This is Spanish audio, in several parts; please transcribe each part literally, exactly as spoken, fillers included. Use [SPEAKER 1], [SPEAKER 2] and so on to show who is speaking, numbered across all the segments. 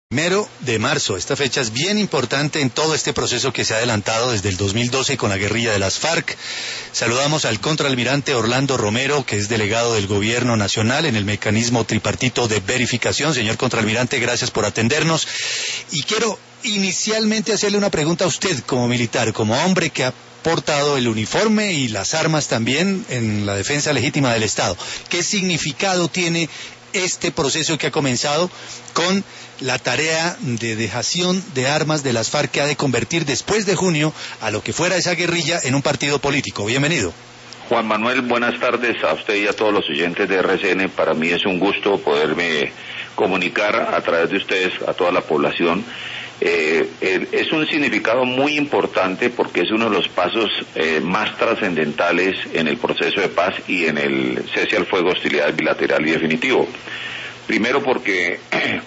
[SPEAKER 1] Primero de marzo, esta fecha es bien importante en todo este proceso que se ha adelantado desde el dos mil doce con la guerrilla de las FARC. Saludamos al contraalmirante Orlando Romero, que es delegado del Gobierno Nacional en el mecanismo tripartito de verificación. Señor contraalmirante, gracias por atendernos. Y quiero inicialmente hacerle una pregunta a usted como militar, como hombre que ha portado el uniforme y las armas también en la defensa legítima del Estado. ¿Qué significado tiene este proceso que ha comenzado con la tarea de dejación de armas de las FARC que ha de convertir después de junio a lo que fuera esa guerrilla en un partido político? Bienvenido.
[SPEAKER 2] Juan Manuel, buenas tardes a usted y a todos los oyentes de R C N. Para mí es un gusto poderme comunicar a través de ustedes a toda la población. Eh, eh, es un significado muy importante porque es uno de los pasos eh, más trascendentales en el proceso de paz y en el cese al fuego, hostilidad bilateral y definitivo. Primero porque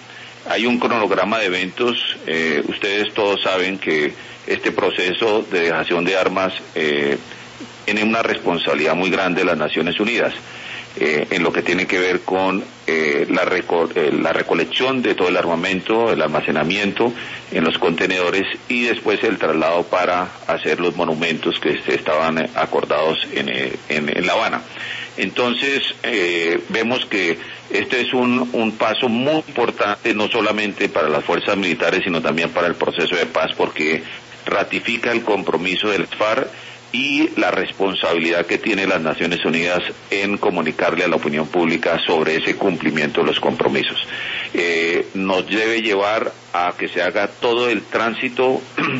[SPEAKER 2] hay un cronograma de eventos. Eh, ustedes todos saben que este proceso de dejación de armas eh, tiene una responsabilidad muy grande de las Naciones Unidas. Eh, en lo que tiene que ver con eh, la, reco eh, la recolección de todo el armamento, el almacenamiento en los contenedores y después el traslado para hacer los monumentos que estaban acordados en, en, en La Habana. Entonces, eh, vemos que este es un, un paso muy importante, no solamente para las fuerzas militares, sino también para el proceso de paz, porque ratifica el compromiso del FARC y la responsabilidad que tiene las Naciones Unidas en comunicarle a la opinión pública sobre ese cumplimiento de los compromisos. Eh, nos debe llevar a que se haga todo el tránsito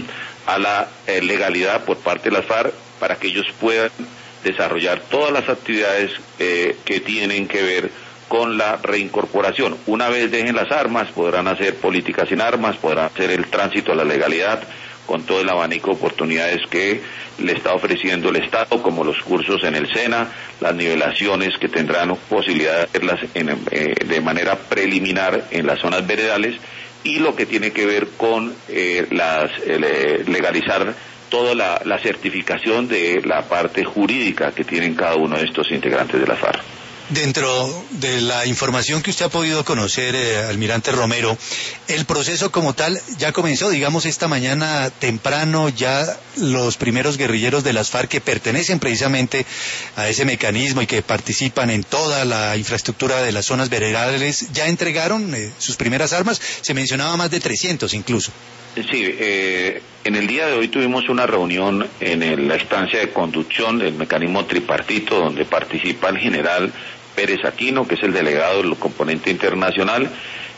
[SPEAKER 2] a la eh, legalidad por parte de las FARC para que ellos puedan desarrollar todas las actividades eh, que tienen que ver con la reincorporación. Una vez dejen las armas, podrán hacer política sin armas, podrán hacer el tránsito a la legalidad, con todo el abanico de oportunidades que le está ofreciendo el Estado, como los cursos en el SENA, las nivelaciones que tendrán posibilidad de hacerlas en, eh, de manera preliminar en las zonas veredales, y lo que tiene que ver con eh, las eh, legalizar toda la, la certificación de la parte jurídica que tienen cada uno de estos integrantes de la FARC.
[SPEAKER 1] Dentro de la información que usted ha podido conocer, eh, almirante Romero, el proceso como tal ya comenzó, digamos, esta mañana temprano. Ya los primeros guerrilleros de las FARC que pertenecen precisamente a ese mecanismo y que participan en toda la infraestructura de las zonas veredales, ya entregaron eh, sus primeras armas. Se mencionaba más de trescientos incluso.
[SPEAKER 2] Sí, eh, en el día de hoy tuvimos una reunión en el, la instancia de conducción del mecanismo tripartito, donde participa el general Pérez Aquino, que es el delegado del componente internacional.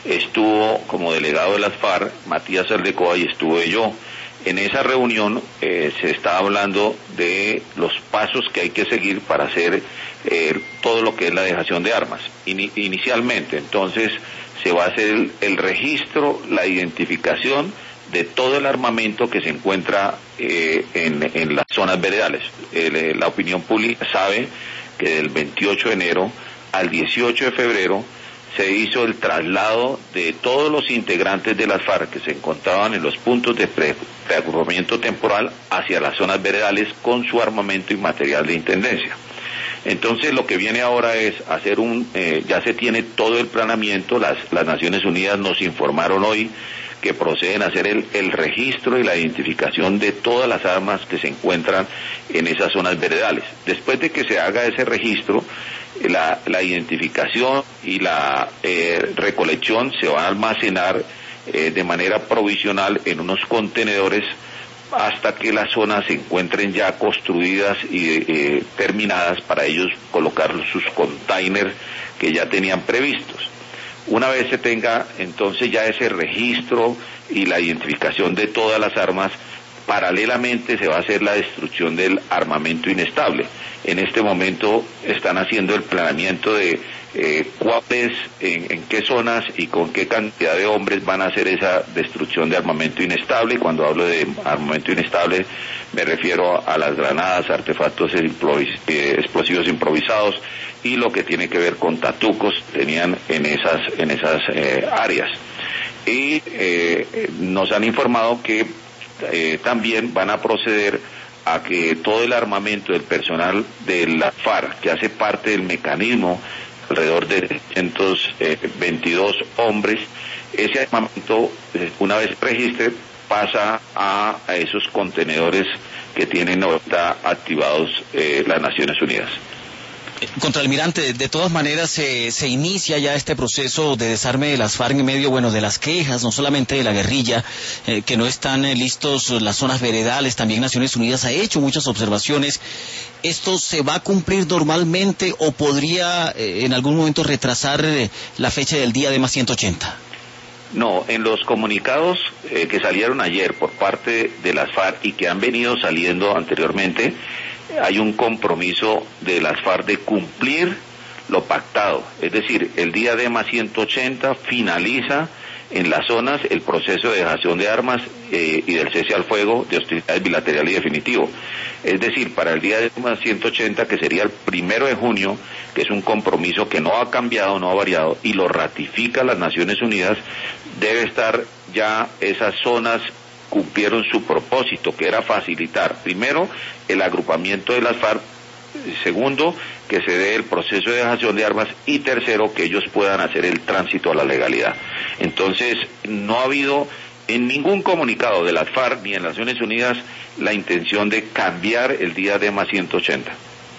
[SPEAKER 2] Estuvo como delegado de las FARC Matías Aldecoa y estuve yo. En esa reunión eh, se está hablando de los pasos que hay que seguir para hacer eh, todo lo que es la dejación de armas. In, inicialmente, entonces, se va a hacer el, el registro, la identificación de todo el armamento que se encuentra eh, en, en las zonas veredales. El, la opinión pública sabe que del veintiocho de enero al dieciocho de febrero se hizo el traslado de todos los integrantes de las FARC que se encontraban en los puntos de preagrupamiento temporal hacia las zonas veredales con su armamento y material de intendencia. Entonces lo que viene ahora es hacer un, eh, ya se tiene todo el planeamiento. Las, las Naciones Unidas nos informaron hoy que proceden a hacer el, el registro y la identificación de todas las armas que se encuentran en esas zonas veredales. Después de que se haga ese registro, la, la identificación y la eh, recolección se van a almacenar eh, de manera provisional en unos contenedores hasta que las zonas se encuentren ya construidas y eh, terminadas para ellos colocar sus containers que ya tenían previstos. Una vez se tenga entonces ya ese registro y la identificación de todas las armas, paralelamente se va a hacer la destrucción del armamento inestable. En este momento están haciendo el planeamiento de eh, cuáles, en, en qué zonas y con qué cantidad de hombres van a hacer esa destrucción de armamento inestable. Cuando hablo de armamento inestable me refiero a las granadas, artefactos improvis eh, explosivos improvisados y lo que tiene que ver con tatucos tenían en esas, en esas eh, áreas. Y eh, nos han informado que eh, también van a proceder a que todo el armamento del personal de la FARC, que hace parte del mecanismo alrededor de trescientos veintidós hombres. Ese armamento, una vez registre, pasa a, a esos contenedores que tienen ahorita activados eh, las Naciones Unidas.
[SPEAKER 3] Contraalmirante, de todas maneras se, se inicia ya este proceso de desarme de las FARC en medio, bueno, de las quejas, no solamente de la guerrilla, eh, que no están eh, listos las zonas veredales, también Naciones Unidas ha hecho muchas observaciones. ¿Esto se va a cumplir normalmente o podría eh, en algún momento retrasar eh, la fecha del día de más ciento ochenta?
[SPEAKER 2] No, en los comunicados eh, que salieron ayer por parte de las FARC y que han venido saliendo anteriormente, hay un compromiso de las FARC de cumplir lo pactado. Es decir, el día de más ciento ochenta finaliza en las zonas el proceso de dejación de armas eh, y del cese al fuego de hostilidades bilateral y definitivo. Es decir, para el día de más ciento ochenta, que sería el primero de junio, que es un compromiso que no ha cambiado, no ha variado, y lo ratifica las Naciones Unidas, debe estar ya esas zonas cumplieron su propósito, que era facilitar, primero, el agrupamiento de las FARC, segundo, que se dé el proceso de dejación de armas, y tercero, que ellos puedan hacer el tránsito a la legalidad. Entonces, no ha habido en ningún comunicado de las FARC ni en las Naciones Unidas la intención de cambiar el día de más ciento ochenta.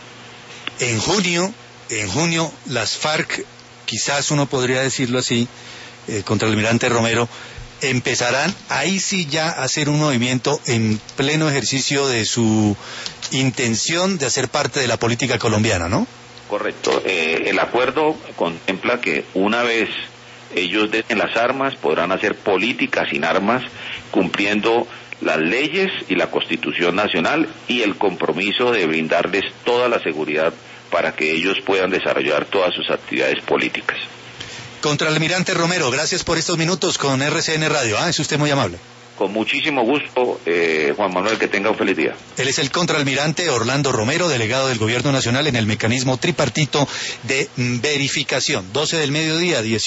[SPEAKER 1] En junio, en junio, las FARC, quizás uno podría decirlo así, eh, contraalmirante Romero, empezarán ahí sí ya a hacer un movimiento en pleno ejercicio de su intención de hacer parte de la política colombiana, ¿no?
[SPEAKER 2] Correcto. Eh, el acuerdo contempla que una vez ellos dejen las armas, podrán hacer política sin armas, cumpliendo las leyes y la Constitución Nacional y el compromiso de brindarles toda la seguridad para que ellos puedan desarrollar todas sus actividades políticas.
[SPEAKER 1] Contraalmirante Romero, gracias por estos minutos con R C N Radio. Ah, es usted muy amable.
[SPEAKER 2] Con muchísimo gusto, eh, Juan Manuel, que tenga un feliz día.
[SPEAKER 1] Él es el contraalmirante Orlando Romero, delegado del Gobierno Nacional en el mecanismo tripartito de verificación. doce del mediodía, dieciocho.